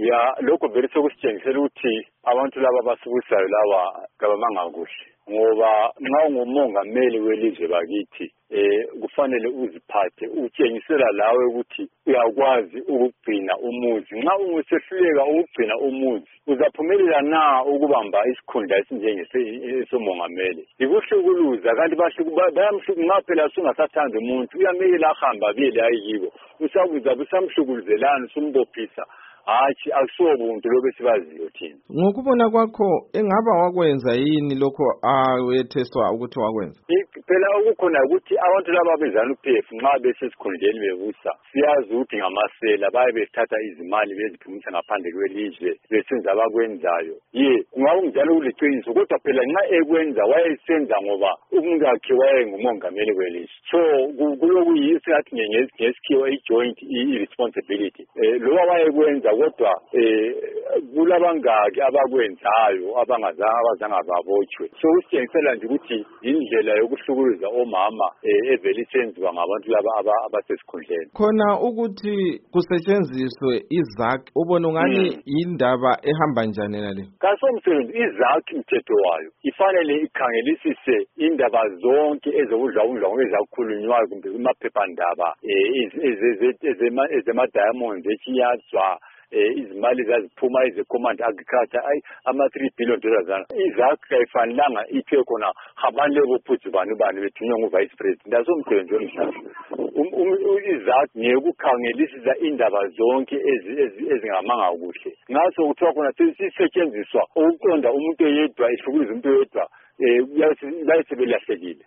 Ya lokho vele sokusitshengisela ukuthi abantu laba abasukusayo lawa kabamanga kuhle ngoba nxa ungumongameli welizwe bakithi kufanele uziphathe utshengisela lawe ukuthi uyakwazi ukugcina umuzi. Nxa ungusehluleka ukugcina umuzi uzaphumelela na ukubamba isikhundla esinjengesomongameli? Ikuhlukuluza kanti bayamhlukumeza phela sungasathanda umuntu uyamekela ahamba abiyele ayikibo usakuza busamhlukuluzelana sumbophisa. Hayi akusobuntu lobe sibaziyo thina. Ngokubona kwakho engaba wakwenza yini lokho awetheswa ukuthi wakwenza? Phela ukukhona ukuthi abantu laba bezana uPF nxa besesikhundleni bebusa siyazi ukuthi ngamasela baye bethatha izimali beziphumisa ngaphandle kwelizwe besenza abakwenzayo. Kungaba njalo kuliqiniso kodwa phela nxa ekwenza wayesenza ngoba umuntu wakhe wayengumongameli welizwe. So kulokuyiso ngathi ngesikhiwa i-joint responsibility. Lo wayekwenza kodwa kulabangaki abakwenzayo abazange babotshwe. So usitshengisela nje ukuthi indlela yokuhlukuluza omama evele isenziwa ngabantu laba abasesikhundleni. Khona ukuthi kusetshenziswe izakhi ubona ungani indaba ehamba njani nale? Kasomsebenzi izakhi umthetho wayo ifanele ikhangelisise indaba zonke ezokudlawudlawo ezakhulunywayo kumbe kumaphephandaba ezema-diamonds echiyatswa izimali zaziphuma eze-command agriculture ama-3 billion dollars. Izakhi ayifanelanga iphe khona habani lebophuthu bani bethunywa ngu-vice president. Asomsebenzi womhlaba izakhi ngekukhangelisisa indaba zonke ezingamanga kuhle. Ngaso kuthiwa khona sisetshenziswa ukuqonda umuntu oyedwa ihlukuluza umuntu oyedwa bayesebelahlekile.